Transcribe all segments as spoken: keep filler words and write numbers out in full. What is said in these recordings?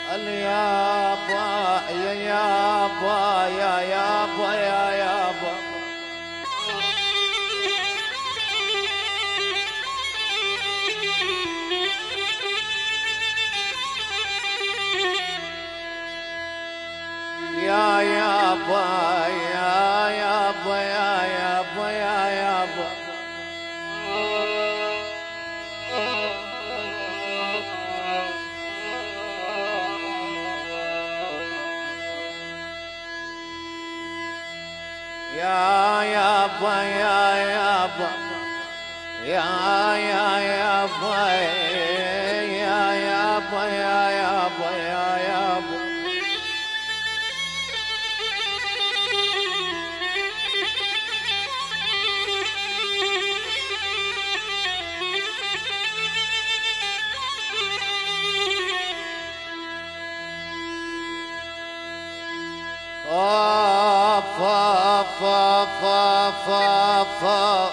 اليابا يا يابا يا يابا يا يابا يا يابا يا يابا يا يابا يا يابا يا يابا يا يابا يا يا يابا يا يابا يا يابا يا يابا فا فا فا فا فا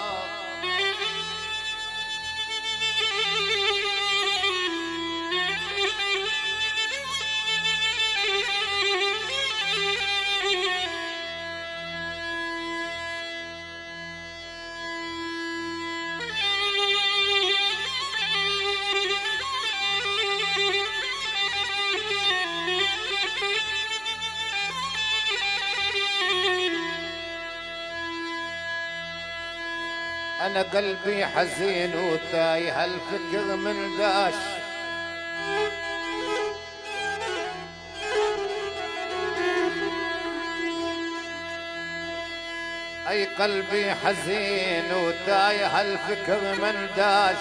أنا قلبي حزين وتايه الفكر من داش أي قلبي حزين وتايه الفكر من داش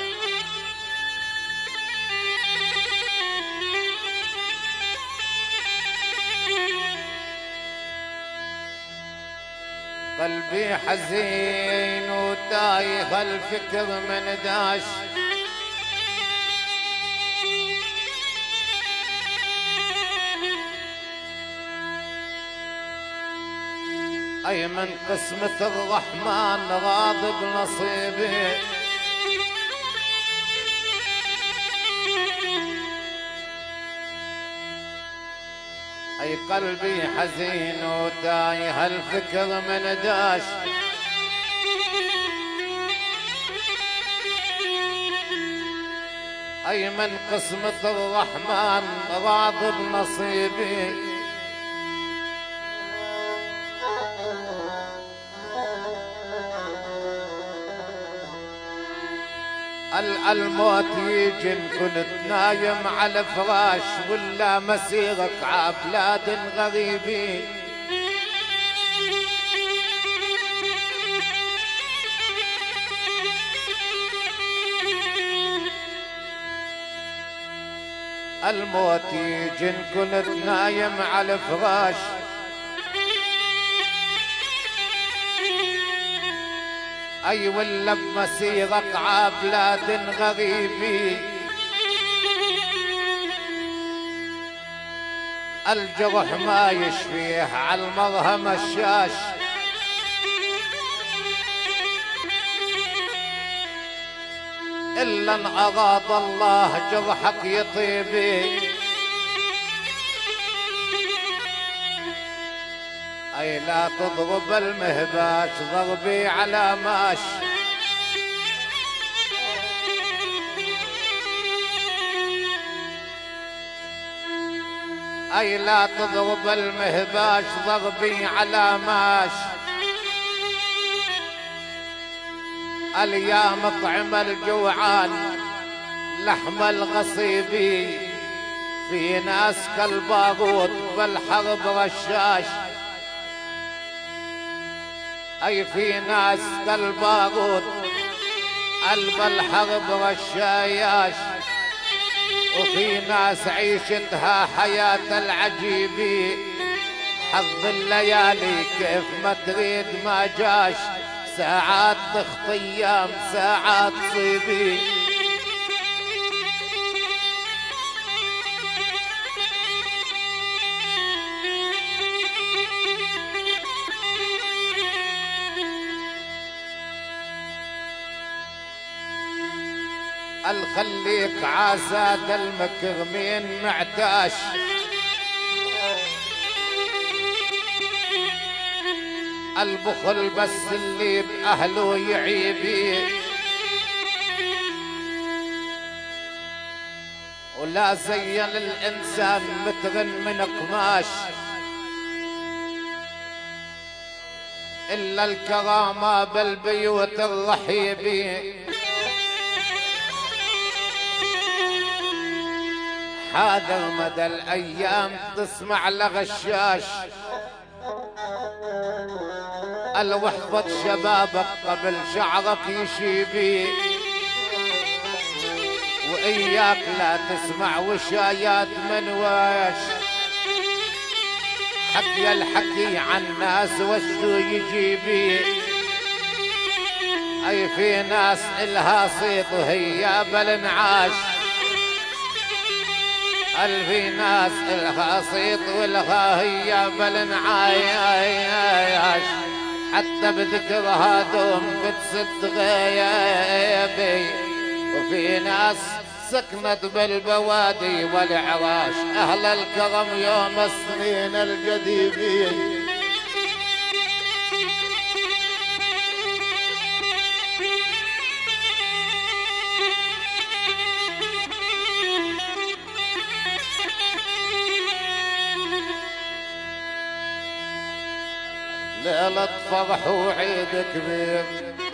قلبي حزين وتايه الفكر من داش أي من قسمة الرحمن غاضب نصيبي أي قلبي حزين وتايه الفكر من داش أي من قسمة الرحمن غاضب نصيبي الموت يجي إن كنت نايم على فراش ولا مسيرك عبلاد غريبين الموت يجي إن كنت نايم على فراش أي ولا بمسيرك عبلاد غريبي الجرح ما يشفيه على المرهم الشاش إلا إن أراد الله جرحك يطيبي أي لا تضرب المهباش ضربي على ماش أي لا تضرب المهباش ضربي على ماش اليا مطعم الجوعان لحم الغصيبي في ناس كالباروت بالحرب رشاش أي في ناس كالباروت قلب الحرب رشاياش وفي ناس عيشتها حياة العجيبي حظ الليالي كيف ما تريد ما جاش ساعات تخطي ايام ساعات تصيبي الخليك عاساد المكرمين معتاش، البخل بس اللي بأهله يعيبي، ولا زين الإنسان متغن من قماش، إلا الكرامة بالبيوت الرحيبي، حاذر مدى الأيام تسمع لغشاش، الوحفظ شبابك قبل شعرك يشيبي، وإياك لا تسمع وشايات من واش، حكي الحكي عن ناس وشو يجيبي، أي في ناس إلها صيت وهي بالانعاش، هل في ناس إلها صيت والها هي بالانعاش، حتى بذكرها دوم بتسد غيابي، وفي ناس سكنت بالبوادي والعراش، أهل الكرم يوم السنين الجديدين، ليلة فرح وعيد كبير،